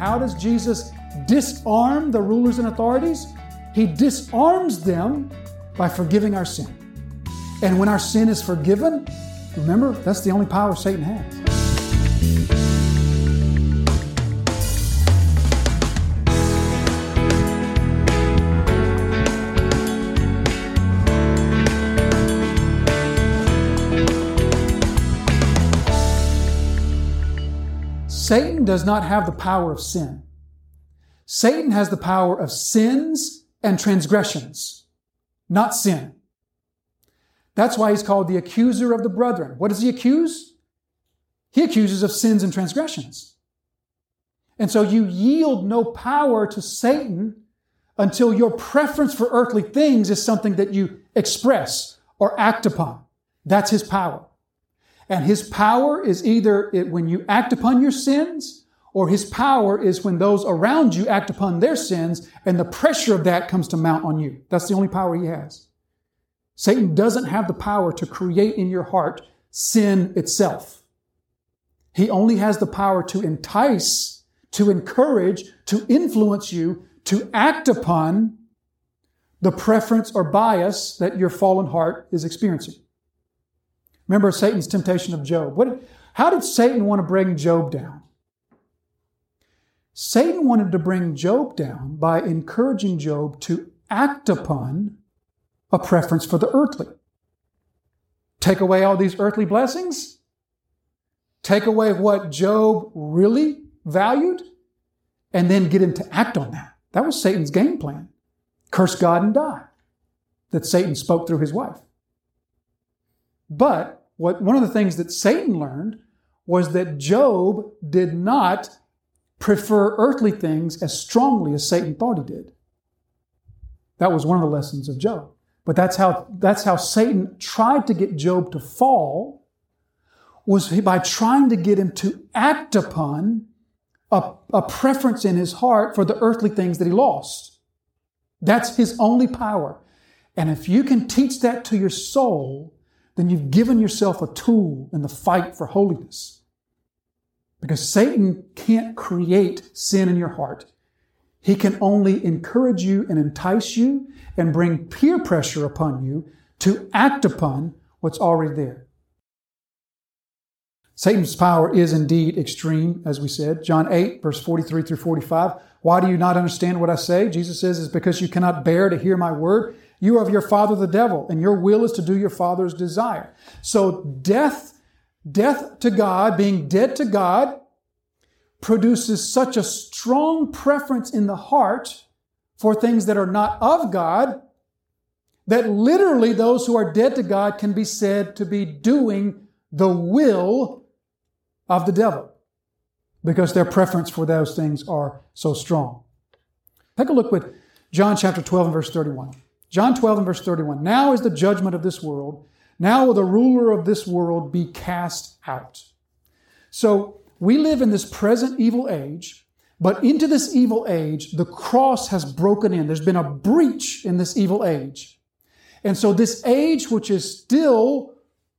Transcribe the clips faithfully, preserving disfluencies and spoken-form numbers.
how does Jesus disarm the rulers and authorities? He disarms them by forgiving our sin. And when our sin is forgiven, remember, that's the only power Satan has. Satan does not have the power of sin. Satan has the power of sins and transgressions, not sin. That's why he's called the accuser of the brethren. What does he accuse? He accuses of sins and transgressions. And so you yield no power to Satan until your preference for earthly things is something that you express or act upon. That's his power. And his power is either when you act upon your sins, or his power is when those around you act upon their sins, and the pressure of that comes to mount on you. That's the only power he has. Satan doesn't have the power to create in your heart sin itself. He only has the power to entice, to encourage, to influence you to act upon the preference or bias that your fallen heart is experiencing. Remember Satan's temptation of Job. What, how did Satan want to bring Job down? Satan wanted to bring Job down by encouraging Job to act upon a preference for the earthly. Take away all these earthly blessings? Take away what Job really valued? And then get him to act on that. That was Satan's game plan. Curse God and die. That Satan spoke through his wife. But what one of the things that Satan learned was that Job did not prefer earthly things as strongly as Satan thought he did. That was one of the lessons of Job. But that's how, that's how Satan tried to get Job to fall, was by trying to get him to act upon a, a preference in his heart for the earthly things that he lost. That's his only power. And if you can teach that to your soul, then you've given yourself a tool in the fight for holiness. Because Satan can't create sin in your heart. He can only encourage you and entice you and bring peer pressure upon you to act upon what's already there. Satan's power is indeed extreme, as we said. John eight, verse forty-three through forty-five. Why do you not understand what I say? Jesus says, it's because you cannot bear to hear my word. You are of your father the devil, and your will is to do your father's desire. So death, death to God, being dead to God, produces such a strong preference in the heart for things that are not of God, that literally those who are dead to God can be said to be doing the will of the devil, because their preference for those things are so strong. Take a look with John chapter twelve and verse thirty-one. John twelve and verse thirty-one. Now is the judgment of this world. Now will the ruler of this world be cast out. So we live in this present evil age, but into this evil age, the cross has broken in. There's been a breach in this evil age. And so this age, which is still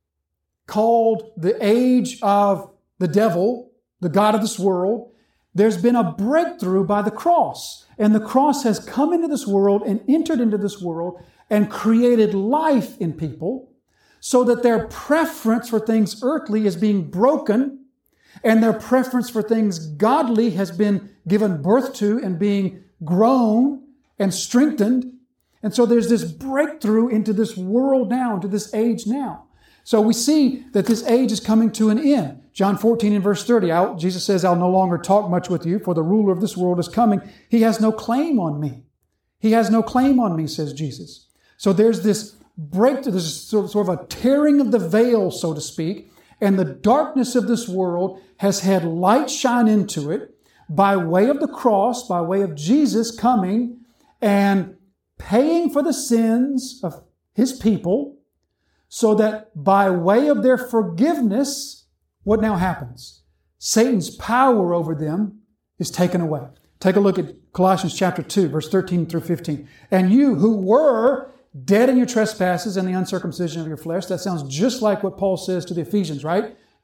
called the age of the devil, the god of this world, there's been a breakthrough by the cross. And the cross has come into this world and entered into this world and created life in people so that their preference for things earthly is being broken and their preference for things godly has been given birth to and being grown and strengthened. And so there's this breakthrough into this world now, into this age now. So we see that this age is coming to an end. John fourteen and verse thirty, Jesus says, I'll no longer talk much with you, for the ruler of this world is coming. He has no claim on me. He has no claim on me, says Jesus. So there's this breakthrough, there's sort of a tearing of the veil, so to speak, and the darkness of this world has had light shine into it by way of the cross, by way of Jesus coming and paying for the sins of His people, so that by way of their forgiveness, what now happens? Satan's power over them is taken away. Take a look at Colossians chapter two, verse thirteen through fifteen. And you who were dead in your trespasses and the uncircumcision of your flesh. That sounds just like what Paul says to the Ephesians, right?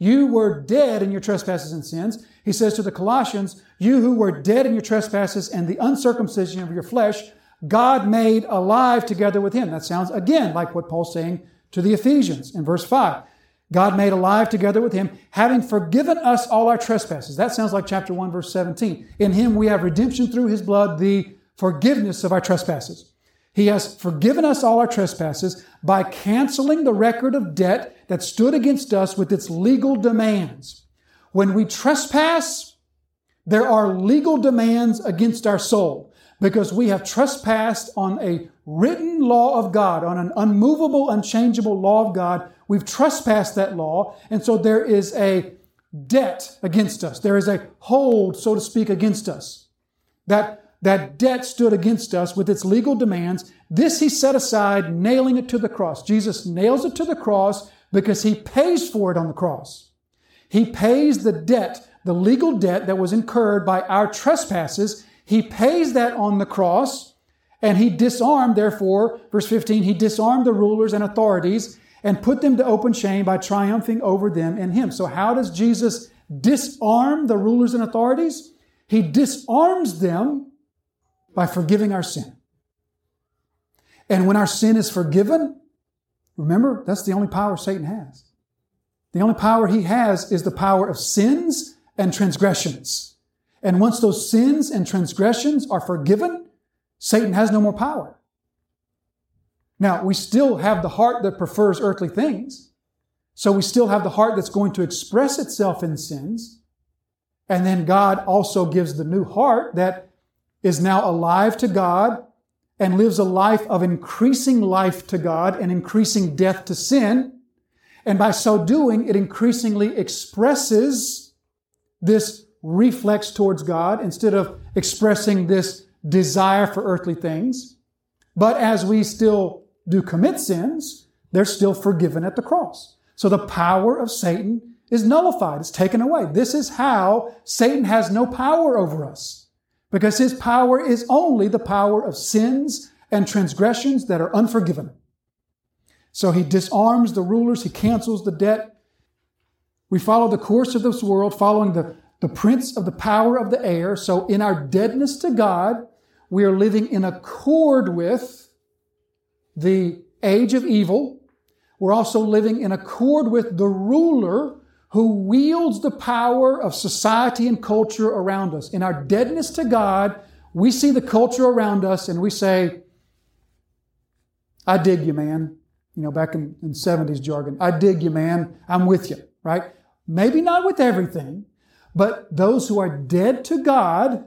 You were dead in your trespasses and sins. He says to the Colossians, you who were dead in your trespasses and the uncircumcision of your flesh, God made alive together with him. That sounds again like what Paul's saying to the Ephesians in verse five. God made alive together with him, having forgiven us all our trespasses. That sounds like chapter one, verse seventeen. In him we have redemption through his blood, the forgiveness of our trespasses. He has forgiven us all our trespasses by canceling the record of debt that stood against us with its legal demands. When we trespass, there are legal demands against our soul because we have trespassed on a written law of God, on an unmovable, unchangeable law of God. We've trespassed that law, and so there is a debt against us. There is a hold, so to speak, against us. That That debt stood against us with its legal demands. This he set aside, nailing it to the cross. Jesus nails it to the cross because he pays for it on the cross. He pays the debt, the legal debt that was incurred by our trespasses. He pays that on the cross, and he disarmed, therefore, verse fifteen, he disarmed the rulers and authorities and put them to open shame by triumphing over them in him. So how does Jesus disarm the rulers and authorities? He disarms them by forgiving our sin. And when our sin is forgiven, remember, that's the only power Satan has. The only power he has is the power of sins and transgressions. And once those sins and transgressions are forgiven, Satan has no more power. Now, we still have the heart that prefers earthly things. So we still have the heart that's going to express itself in sins. And then God also gives the new heart that is now alive to God and lives a life of increasing life to God and increasing death to sin. And by so doing, it increasingly expresses this reflex towards God instead of expressing this desire for earthly things. But as we still do commit sins, they're still forgiven at the cross. So the power of Satan is nullified. It's taken away. This is how Satan has no power over us. Because his power is only the power of sins and transgressions that are unforgiven. So he disarms the rulers, he cancels the debt. We follow the course of this world, following the, the prince of the power of the air. So in our deadness to God, we are living in accord with the age of evil. We're also living in accord with the ruler who wields the power of society and culture around us. In our deadness to God, we see the culture around us and we say, I dig you, man. You know, back in, in seventies jargon, I dig you, man. I'm with you, right? Maybe not with everything, but those who are dead to God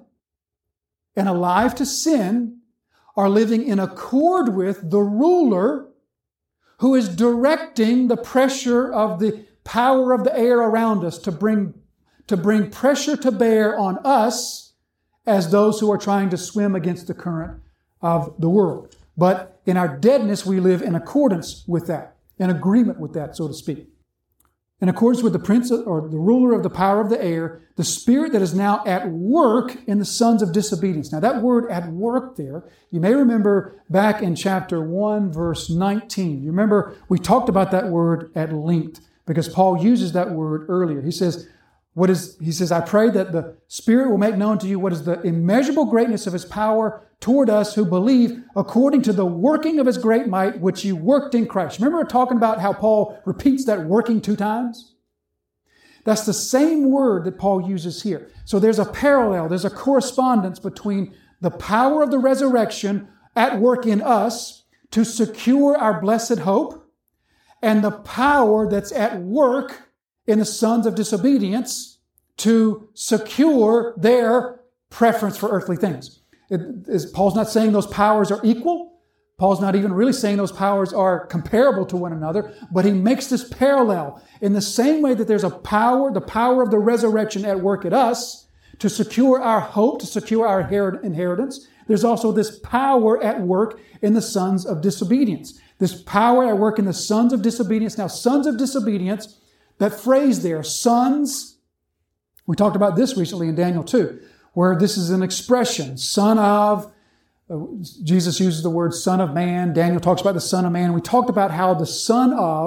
and alive to sin are living in accord with the ruler who is directing the pressure of the power of the air around us to bring, to bring pressure to bear on us as those who are trying to swim against the current of the world. But in our deadness, we live in accordance with that, in agreement with that, so to speak. In accordance with the prince of, or the ruler of the power of the air, the spirit that is now at work in the sons of disobedience. Now that word at work there, you may remember back in chapter one, verse nineteen. You remember we talked about that word at length, because Paul uses that word earlier. He says, what is, he says, I pray that the Spirit will make known to you what is the immeasurable greatness of his power toward us who believe according to the working of his great might, which he worked in Christ. Remember talking about how Paul repeats that working two times? That's the same word that Paul uses here. So there's a parallel, there's a correspondence between the power of the resurrection at work in us to secure our blessed hope, and the power that's at work in the sons of disobedience to secure their preference for earthly things. It, is, Paul's not saying those powers are equal. Paul's not even really saying those powers are comparable to one another, but he makes this parallel. In the same way that there's a power, the power of the resurrection at work at us to secure our hope, to secure our inheritance, there's also this power at work in the sons of disobedience. This power at work in the sons of disobedience. Now, sons of disobedience, that phrase there, sons, we talked about this recently in Daniel two, where this is an expression, son of, uh, Jesus uses the word son of man. Daniel talks about the son of man. We talked about how the son of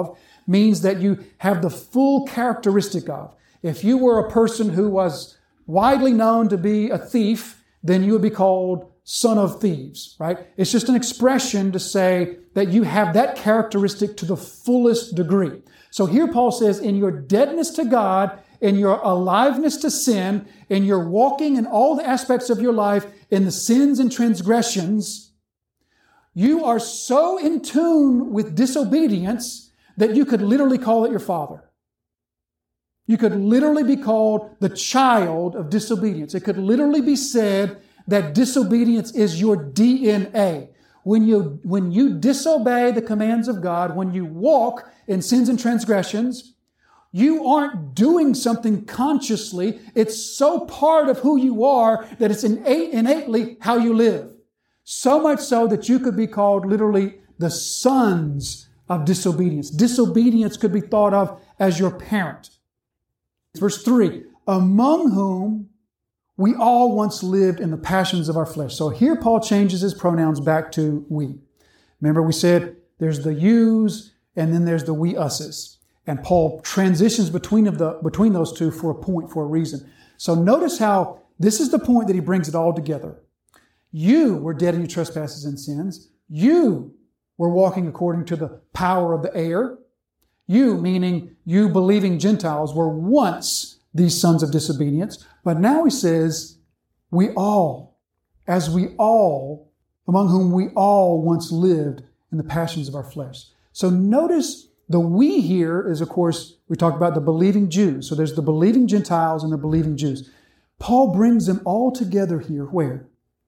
means that you have the full characteristic of. If you were a person who was widely known to be a thief, then you would be called son of thieves, right? It's just an expression to say that you have that characteristic to the fullest degree. So here Paul says, in your deadness to God, in your aliveness to sin, in your walking in all the aspects of your life, in the sins and transgressions, you are so in tune with disobedience that you could literally call it your father. You could literally be called the child of disobedience. It could literally be said that disobedience is your D N A. When you, when you disobey the commands of God, when you walk in sins and transgressions, you aren't doing something consciously. It's so part of who you are that it's innate, innately how you live. So much so that you could be called literally the sons of disobedience. Disobedience could be thought of as your parent. Verse three, among whom we all once lived in the passions of our flesh. So here Paul changes his pronouns back to we. Remember we said there's the yous and then there's the we us's. And Paul transitions between of the between those two for a point, for a reason. So notice how this is the point that he brings it all together. You were dead in your trespasses and sins. You were walking according to the power of the air. You, meaning you believing Gentiles, were once these sons of disobedience. But now he says, we all, as we all, among whom we all once lived in the passions of our flesh. So notice the we here is, of course, we talked about the believing Jews. So there's the believing Gentiles and the believing Jews. Paul brings them all together here. Where?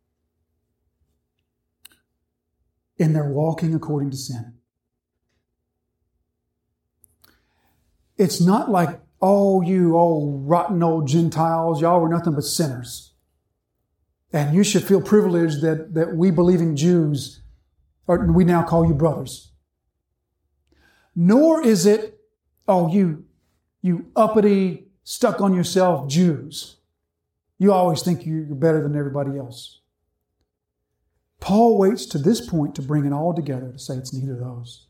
In their walking according to sin. It's not like, oh, you old rotten old Gentiles, y'all were nothing but sinners. And you should feel privileged that, that we believing Jews, or we now call you brothers. Nor is it, oh, you, you uppity, stuck on yourself Jews. You always think you're better than everybody else. Paul waits to this point to bring it all together to say it's neither of those.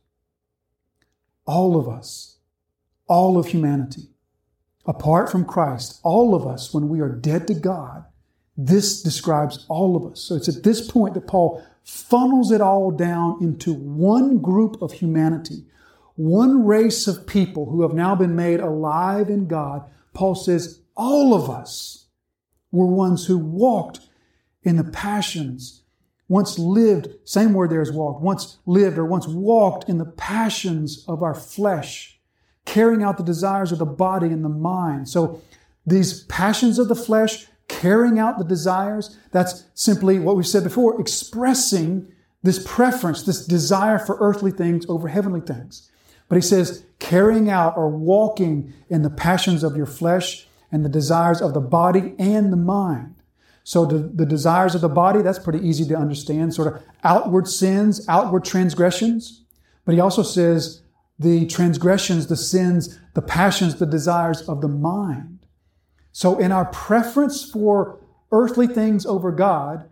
All of us, all of humanity, apart from Christ, all of us, when we are dead to God, this describes all of us. So it's at this point that Paul funnels it all down into one group of humanity, one race of people who have now been made alive in God. Paul says all of us were ones who walked in the passions, once lived, same word there as walked, once lived or once walked in the passions of our flesh, carrying out the desires of the body and the mind. So these passions of the flesh, carrying out the desires, that's simply what we said before, expressing this preference, this desire for earthly things over heavenly things. But he says, carrying out or walking in the passions of your flesh and the desires of the body and the mind. So the, the desires of the body, that's pretty easy to understand, sort of outward sins, outward transgressions. But he also says the transgressions, the sins, the passions, the desires of the mind. So in our preference for earthly things over God,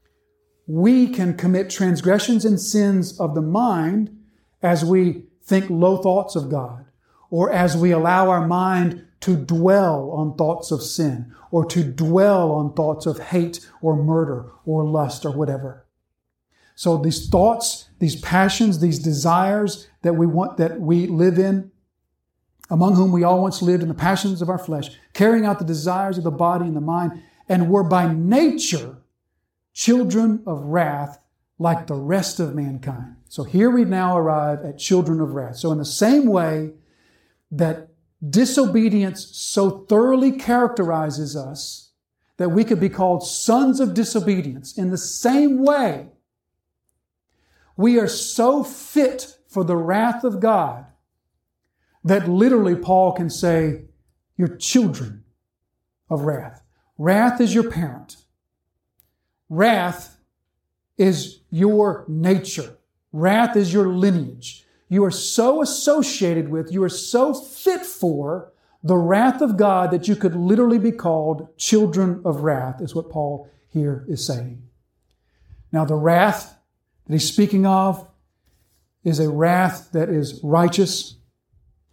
we can commit transgressions and sins of the mind as we think low thoughts of God, or as we allow our mind to dwell on thoughts of sin, or to dwell on thoughts of hate or murder or lust or whatever. So these thoughts, these passions, these desires that we want, that we live in, among whom we all once lived in the passions of our flesh, carrying out the desires of the body and the mind, and were by nature children of wrath like the rest of mankind. So here we now arrive at children of wrath. So in the same way that disobedience so thoroughly characterizes us that we could be called sons of disobedience, in the same way, we are so fit for the wrath of God that literally Paul can say, you're children of wrath. Wrath is your parent. Wrath is your nature. Wrath is your lineage. You are so associated with, you are so fit for the wrath of God that you could literally be called children of wrath, is what Paul here is saying. Now, the wrath that he's speaking of is a wrath that is righteous.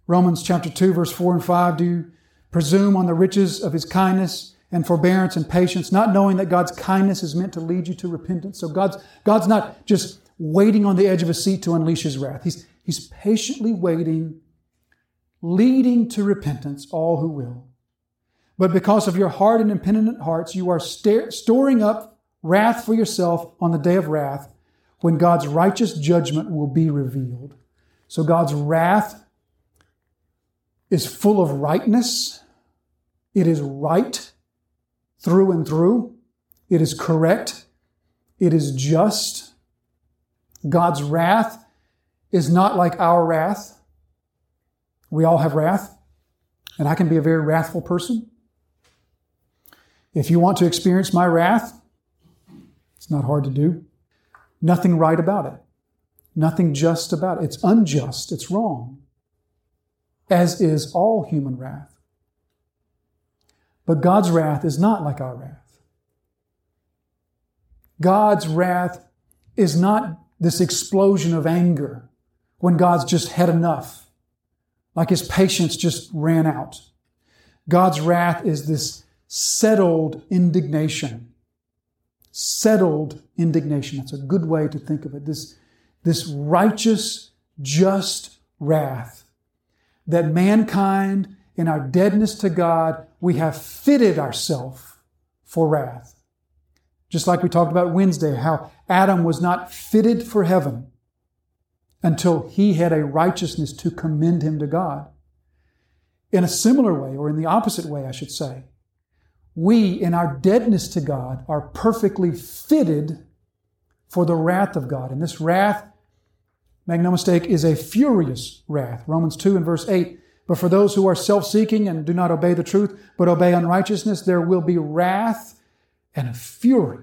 Romans chapter two, verse four and five, do you presume on the riches of his kindness and forbearance and patience, not knowing that God's kindness is meant to lead you to repentance? So God's, God's not just waiting on the edge of a seat to unleash his wrath. He's, he's patiently waiting, leading to repentance all who will. But because of your hard and impenitent hearts, you are st- storing up wrath for yourself on the day of wrath, when God's righteous judgment will be revealed. So God's wrath is full of rightness. It is right through and through. It is correct. It is just. God's wrath is not like our wrath. We all have wrath, and I can be a very wrathful person. If you want to experience my wrath, it's not hard to do. Nothing right about it. Nothing just about it. It's unjust. It's wrong. As is all human wrath. But God's wrath is not like our wrath. God's wrath is not this explosion of anger when God's just had enough, like his patience just ran out. God's wrath is this settled indignation. Settled indignation. That's a good way to think of it. This, this righteous, just wrath that mankind, in our deadness to God, we have fitted ourselves for wrath. Just like we talked about Wednesday, how Adam was not fitted for heaven until he had a righteousness to commend him to God. In a similar way, or in the opposite way, I should say, we, in our deadness to God, are perfectly fitted for the wrath of God. And this wrath, make no mistake, is a furious wrath. Romans two and verse eight, but for those who are self-seeking and do not obey the truth, but obey unrighteousness, there will be wrath and a fury.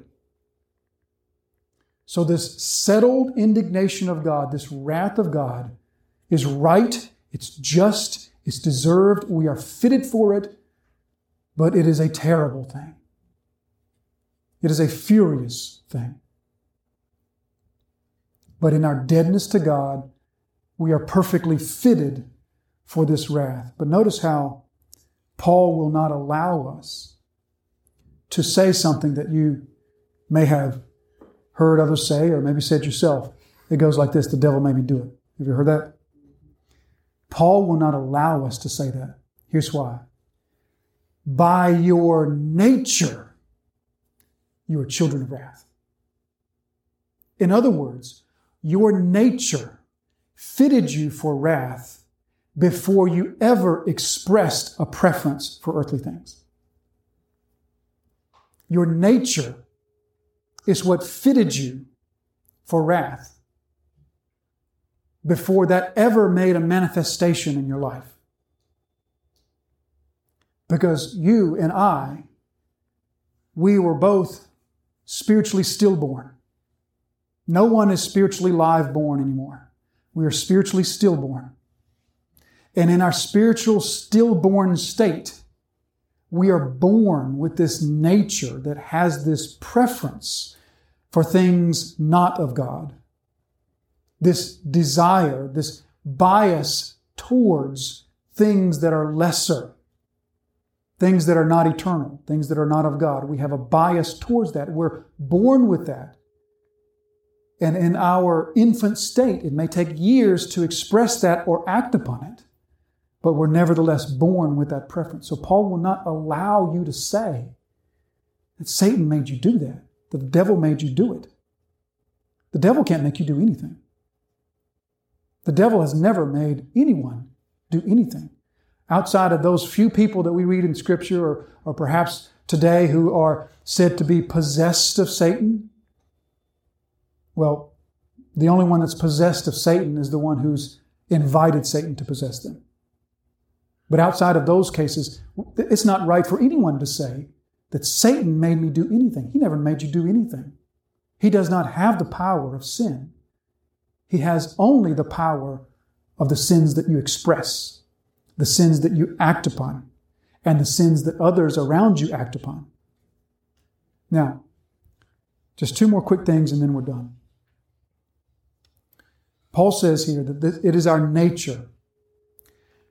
So this settled indignation of God, this wrath of God, is right, it's just, it's deserved, we are fitted for it, but it is a terrible thing. It is a furious thing. But in our deadness to God, we are perfectly fitted for this wrath. But notice how Paul will not allow us to say something that you may have heard others say, or maybe said yourself. It goes like this: the devil made me do it. Have you heard that? Paul will not allow us to say that. Here's why. By your nature, you are children of wrath. In other words, your nature fitted you for wrath before you ever expressed a preference for earthly things. Your nature is what fitted you for wrath before that ever made a manifestation in your life. Because you and I, we were both spiritually stillborn. No one is spiritually live-born anymore. We are spiritually stillborn. And in our spiritual stillborn state, we are born with this nature that has this preference for things not of God. This desire, this bias towards things that are lesser, things that are not eternal, things that are not of God. We have a bias towards that. We're born with that. And in our infant state, it may take years to express that or act upon it, but we're nevertheless born with that preference. So Paul will not allow you to say that Satan made you do that, that the devil made you do it. The devil can't make you do anything. The devil has never made anyone do anything. Outside of those few people that we read in Scripture, or, or perhaps today, who are said to be possessed of Satan. Well, the only one that's possessed of Satan is the one who's invited Satan to possess them. But outside of those cases, it's not right for anyone to say that Satan made me do anything. He never made you do anything. He does not have the power of sin. He has only the power of the sins that you express, the sins that you act upon, and the sins that others around you act upon. Now, just two more quick things and then we're done. Paul says here that it is our nature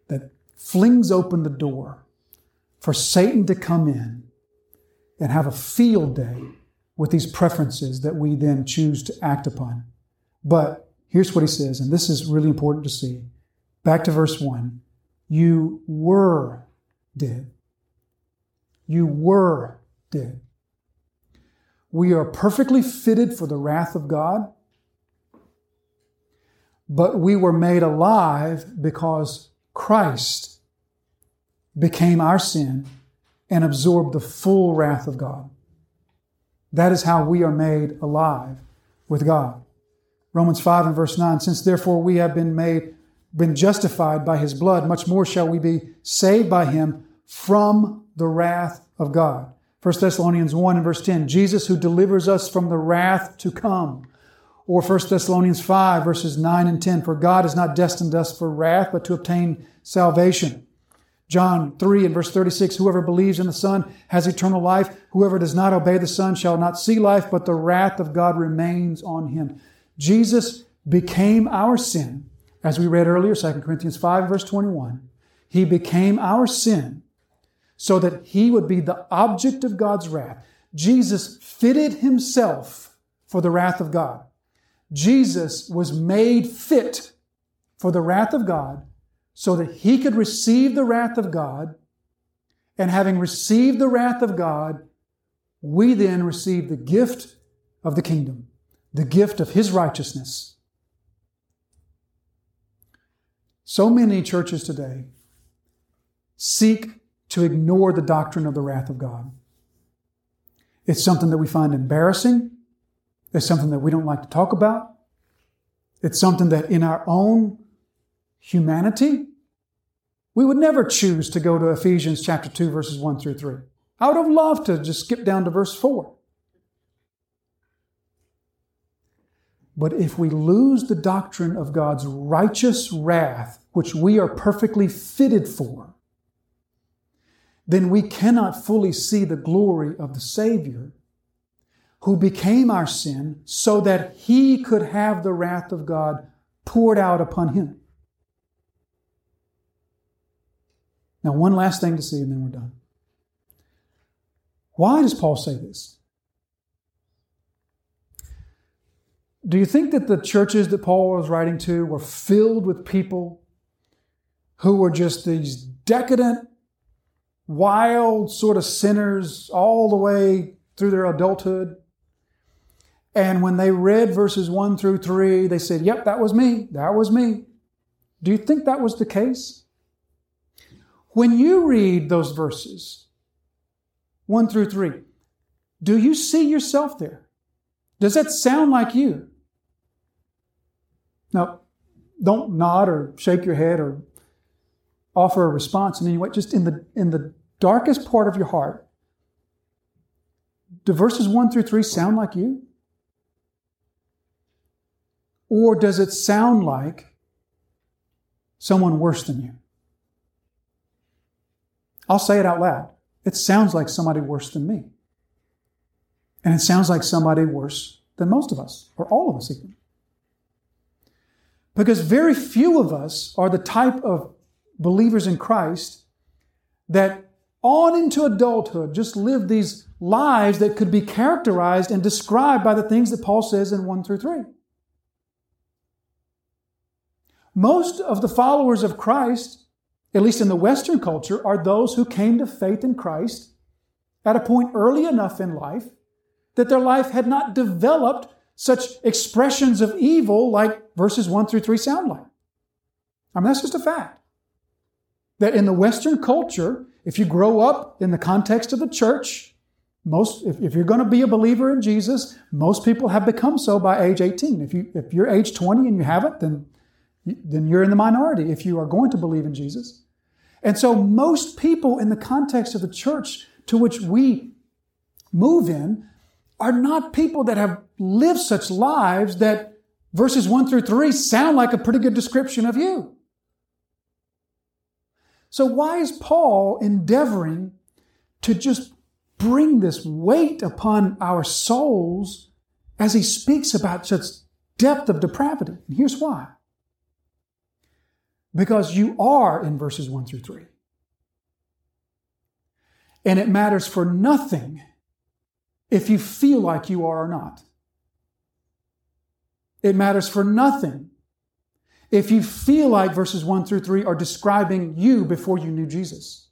that flings open the door for Satan to come in and have a field day with these preferences that we then choose to act upon. But here's what he says, and this is really important to see. Back to verse one. You were dead. You were dead. We are perfectly fitted for the wrath of God, but we were made alive because Christ became our sin and absorbed the full wrath of God. That is how we are made alive with God. Romans five and verse nine, since therefore we have been made, been justified by his blood, much more shall we be saved by him from the wrath of God. First Thessalonians one and verse ten, Jesus who delivers us from the wrath to come. Or First Thessalonians five verses nine and ten, for God has not destined us for wrath, but to obtain salvation. John three and verse thirty-six, whoever believes in the Son has eternal life. Whoever does not obey the Son shall not see life, but the wrath of God remains on him. Jesus became our sin. As we read earlier, Second Corinthians five verse twenty-one. He became our sin so that he would be the object of God's wrath. Jesus fitted himself for the wrath of God. Jesus was made fit for the wrath of God so that he could receive the wrath of God. And having received the wrath of God, we then receive the gift of the kingdom, the gift of his righteousness. So many churches today seek to ignore the doctrine of the wrath of God. It's something that we find embarrassing. It's something that we don't like to talk about. It's something that in our own humanity, we would never choose to go to Ephesians chapter two, verses one through three. I would have loved to just skip down to verse four. But if we lose the doctrine of God's righteous wrath, which we are perfectly fitted for, then we cannot fully see the glory of the Savior who became our sin so that he could have the wrath of God poured out upon him. Now, one last thing to see and then we're done. Why does Paul say this? Do you think that the churches that Paul was writing to were filled with people who were just these decadent, wild sort of sinners all the way through their adulthood? And when they read verses one through three, they said, yep, that was me. That was me. Do you think that was the case? When you read those verses, one through three, do you see yourself there? Does that sound like you? Now, don't nod or shake your head or offer a response in any way. Just in the, in the darkest part of your heart, do verses one through three sound like you? Or does it sound like someone worse than you? I'll say it out loud. It sounds like somebody worse than me. And it sounds like somebody worse than most of us, or all of us even. Because very few of us are the type of believers in Christ that on into adulthood just live these lives that could be characterized and described by the things that Paul says in one through three. Most of the followers of Christ, at least in the Western culture, are those who came to faith in Christ at a point early enough in life that their life had not developed such expressions of evil like verses one through three sound like. I mean, that's just a fact. That in the Western culture, if you grow up in the context of the church, most, if, if you're going to be a believer in Jesus, most people have become so by age eighteen. If you, if you're age twenty and you haven't, then then you're in the minority if you are going to believe in Jesus. And so most people in the context of the church to which we move in are not people that have lived such lives that verses one through three sound like a pretty good description of you. So why is Paul endeavoring to just bring this weight upon our souls as he speaks about such depth of depravity? And here's why. because you are in verses one through three. And it matters for nothing if you feel like you are or not. It matters for nothing if you feel like verses one through three are describing you before you knew Jesus.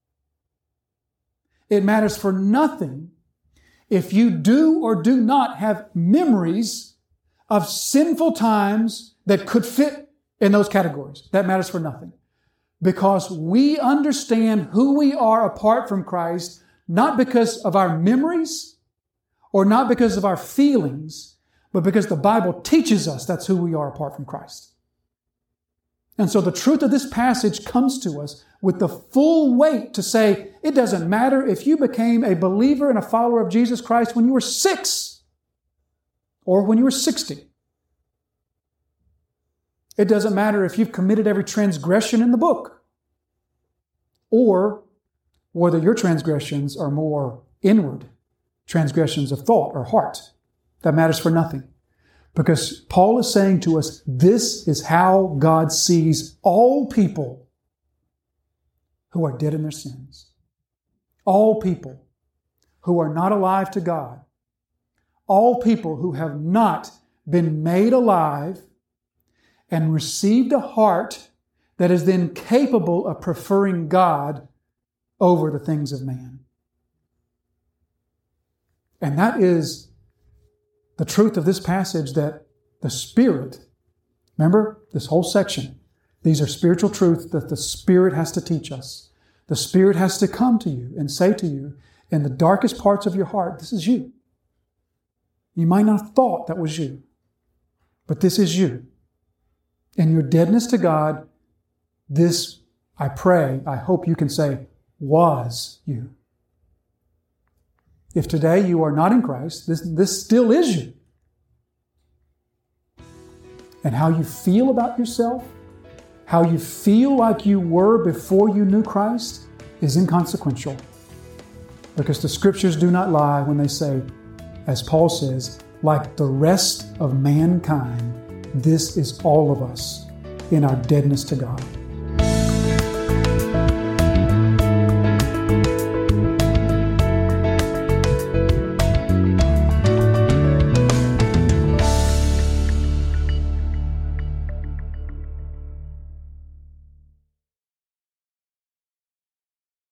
It matters for nothing if you do or do not have memories of sinful times that could fit in those categories. That matters for nothing. Because we understand who we are apart from Christ, not because of our memories or not because of our feelings, but because the Bible teaches us that's who we are apart from Christ. And so the truth of this passage comes to us with the full weight to say, it doesn't matter if you became a believer and a follower of Jesus Christ when you were six or when you were sixty. It doesn't matter if you've committed every transgression in the book or whether your transgressions are more inward transgressions of thought or heart. That matters for nothing. Because Paul is saying to us, this is how God sees all people who are dead in their sins. All people who are not alive to God. All people who have not been made alive and received a heart that is then capable of preferring God over the things of man. And that is the truth of this passage, that the Spirit, remember this whole section, these are spiritual truths that the Spirit has to teach us. The Spirit has to come to you and say to you in the darkest parts of your heart, this is you. You might not have thought that was you, but this is you. In your deadness to God, this, I pray, I hope you can say, was you. If today you are not in Christ, this, this still is you. And how you feel about yourself, how you feel like you were before you knew Christ, is inconsequential. Because the Scriptures do not lie when they say, as Paul says, like the rest of mankind, this is all of us in our deadness to God.